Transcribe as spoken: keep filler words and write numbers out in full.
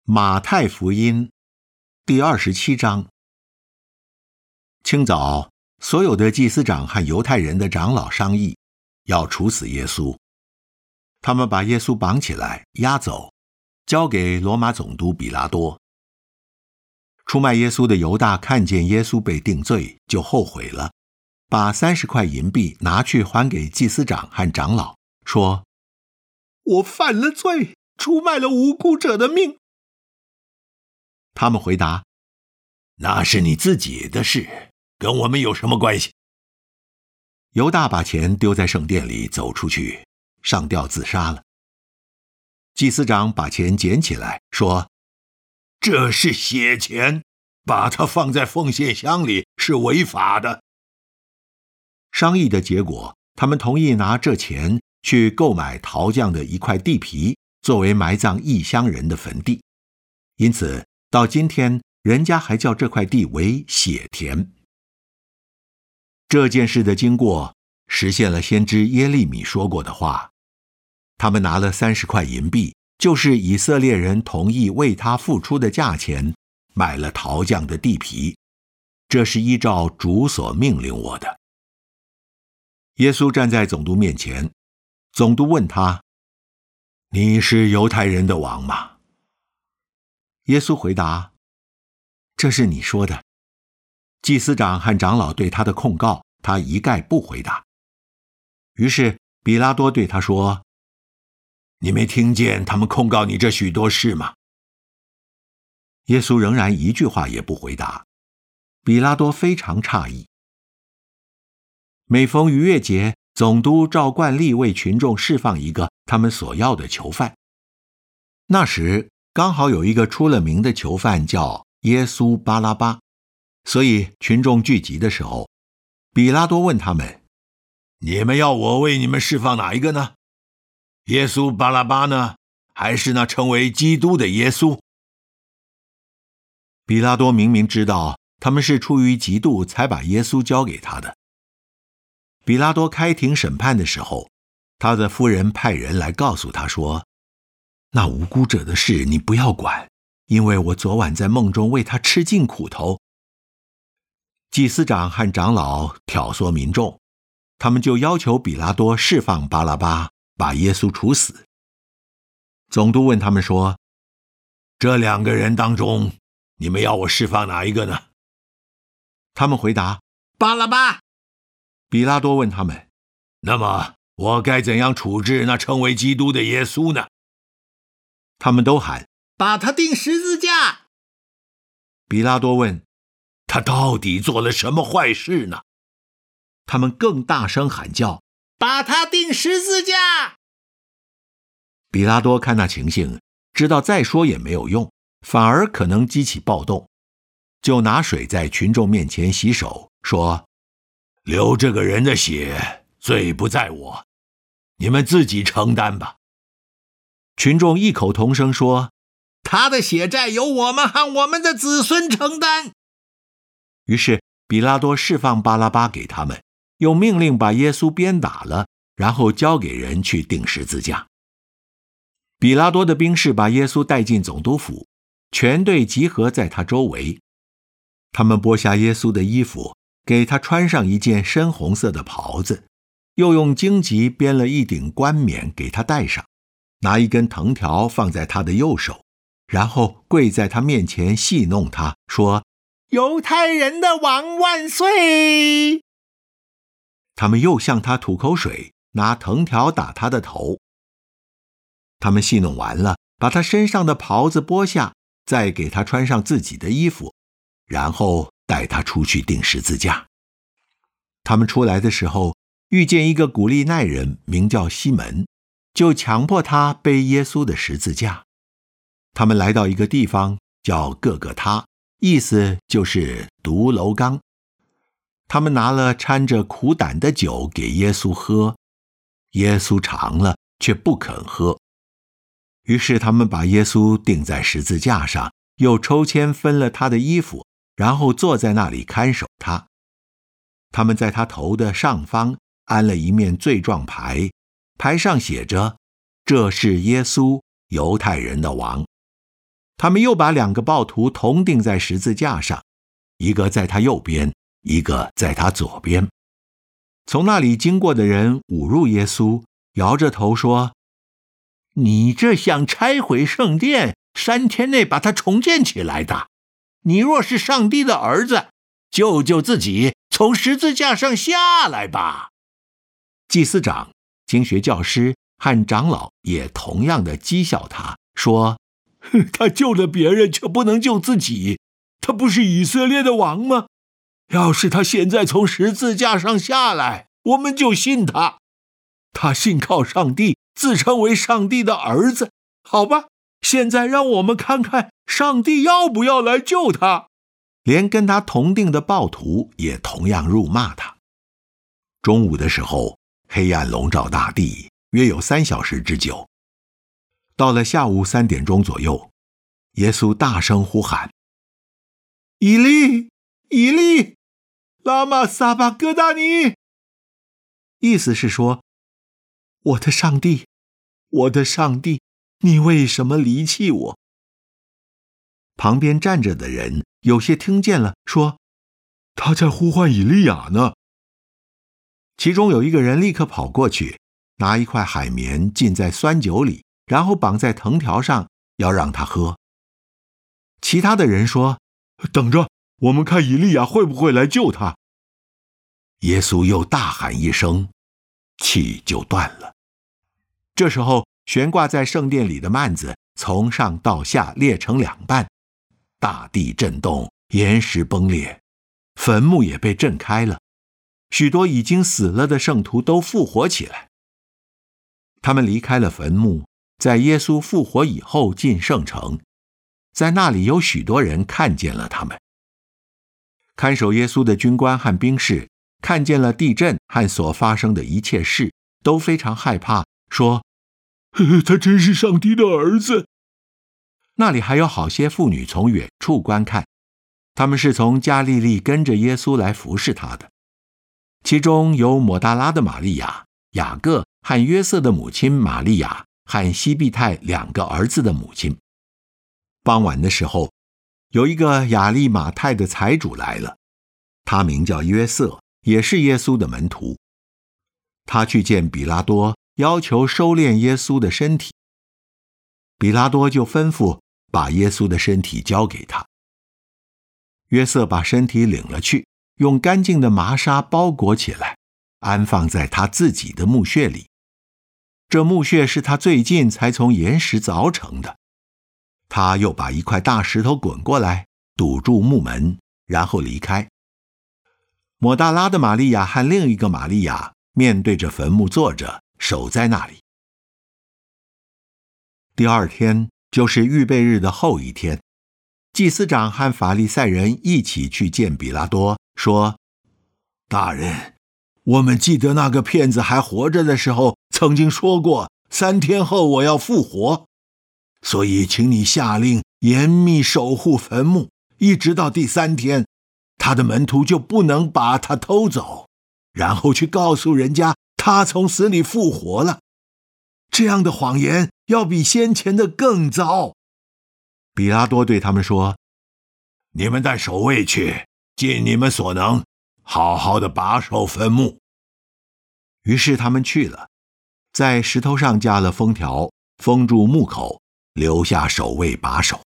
马太福音第二十七章。清早，所有的祭司长和犹太人的长老商议，要处死耶稣。他们把耶稣绑起来，押走，交给罗马总督比拉多。出卖耶稣的犹大看见耶稣被定罪，就后悔了，把三十块银币拿去还给祭司长和长老，说：“我犯了罪，出卖了无辜者的命。”他们回答：“那是你自己的事，跟我们有什么关系？”犹大把钱丢在圣殿里，走出去，上吊自杀了。祭司长把钱捡起来，说：“这是血钱，把它放在奉献箱里是违法的。”商议的结果，他们同意拿这钱去购买陶匠的一块地皮，作为埋葬异乡人的坟地。因此到今天，人家还叫这块地为血田。这件事的经过实现了先知耶利米说过的话，他们拿了三十块银币，就是以色列人同意为他付出的价钱，买了陶匠的地皮。这是依照主所命令我的。耶稣站在总督面前，总督问他：“你是犹太人的王吗？”耶稣回答：“这是你说的。”祭司长和长老对他的控告，他一概不回答。于是比拉多对他说：“你没听见他们控告你这许多事吗？”耶稣仍然一句话也不回答。比拉多非常诧异。每逢逾越节，总督照惯例为群众释放一个他们所要的囚犯。那时刚好有一个出了名的囚犯叫耶稣巴拉巴，所以群众聚集的时候，比拉多问他们：“你们要我为你们释放哪一个呢？耶稣巴拉巴呢，还是那称为基督的耶稣？”比拉多明明知道他们是出于嫉妒才把耶稣交给他的。比拉多开庭审判的时候，他的夫人派人来告诉他说：“那无辜者的事你不要管，因为我昨晚在梦中为他吃尽苦头。”祭司长和长老挑唆民众，他们就要求比拉多释放巴拉巴，把耶稣处死。总督问他们说：“这两个人当中，你们要我释放哪一个呢？”他们回答：“巴拉巴。”比拉多问他们：“那么我该怎样处置那称为基督的耶稣呢？”他们都喊：“把他钉十字架。”比拉多问：“他到底做了什么坏事呢？”他们更大声喊叫：“把他钉十字架！”比拉多看那情形，知道再说也没有用，反而可能激起暴动，就拿水在群众面前洗手，说：“流这个人的血，罪不在我，你们自己承担吧。”群众异口同声说：“他的血债由我们和我们的子孙承担。”于是比拉多释放巴拉巴给他们，又命令把耶稣鞭打了，然后交给人去钉十字架。比拉多的兵士把耶稣带进总督府，全队集合在他周围。他们剥下耶稣的衣服，给他穿上一件深红色的袍子，又用荆棘编了一顶冠冕给他戴上，拿一根藤条放在他的右手，然后跪在他面前戏弄他，说：“犹太人的王万岁！”他们又向他吐口水，拿藤条打他的头。他们戏弄完了，把他身上的袍子剥下，再给他穿上自己的衣服，然后带他出去钉十字架。他们出来的时候，遇见一个古利奈人，名叫西门，就强迫他背耶稣的十字架。他们来到一个地方叫各各他，意思就是独楼冈。他们拿了掺着苦胆的酒给耶稣喝，耶稣尝了，却不肯喝。于是他们把耶稣钉在十字架上，又抽签分了他的衣服，然后坐在那里看守他。他们在他头的上方安了一面罪状牌，牌上写着：“这是耶稣，犹太人的王。” 他们又把两个暴徒同钉在十字架上，一个在他右边，一个在他左边。从那里经过的人侮辱耶稣，摇着头说：你这想拆毁圣殿，三天内把它重建起来的，你若是上帝的儿子，救救自己，从十字架上下来吧。祭司长、经学教师和长老也同样的讥笑他，说：他救了别人，却不能救自己，他不是以色列的王吗？要是他现在从十字架上下来，我们就信他。他信靠上帝，自称为上帝的儿子。好吧，现在让我们看看上帝要不要来救他。连跟他同定的暴徒也同样辱骂他。中午的时候，黑暗笼罩大地，约有三小时之久。到了下午三点钟左右，耶稣大声呼喊：以利，以利，拉玛撒巴哥大尼。意思是说，我的上帝，我的上帝，你为什么离弃我？旁边站着的人有些听见了，说：他在呼唤以利亚呢。其中有一个人立刻跑过去，拿一块海绵浸在酸酒里，然后绑在藤条上，要让他喝。其他的人说：等着，我们看以利亚会不会来救他。耶稣又大喊一声，气就断了。这时候，悬挂在圣殿里的幔子从上到下裂成两半，大地震动，岩石崩裂，坟墓也被震开了，许多已经死了的圣徒都复活起来。他们离开了坟墓，在耶稣复活以后进圣城，在那里有许多人看见了他们。看守耶稣的军官和兵士看见了地震和所发生的一切事，都非常害怕，说：他真是上帝的儿子。那里还有好些妇女从远处观看，他们是从加利利跟着耶稣来服侍他的。其中有抹大拉的玛利亚、雅各和约瑟的母亲玛利亚和西庇太两个儿子的母亲。傍晚的时候，有一个亚利马太的财主来了，他名叫约瑟，也是耶稣的门徒。他去见比拉多，要求收敛耶稣的身体。比拉多就吩咐把耶稣的身体交给他。约瑟把身体领了去，用干净的麻纱包裹起来，安放在他自己的墓穴里。这墓穴是他最近才从岩石凿成的。他又把一块大石头滚过来，堵住墓门，然后离开。抹大拉的玛利亚和另一个玛利亚面对着坟墓坐着，守在那里。第二天就是预备日的后一天，祭司长和法利赛人一起去见比拉多，说：大人，我们记得那个骗子还活着的时候，曾经说过三天后我要复活，所以请你下令严密守护坟墓，一直到第三天，他的门徒就不能把他偷走，然后去告诉人家他从死里复活了。这样的谎言要比先前的更糟。比拉多对他们说：你们带守卫去，尽你们所能，好好的把守坟墓。于是他们去了，在石头上加了封条，封住墓口，留下守卫把守。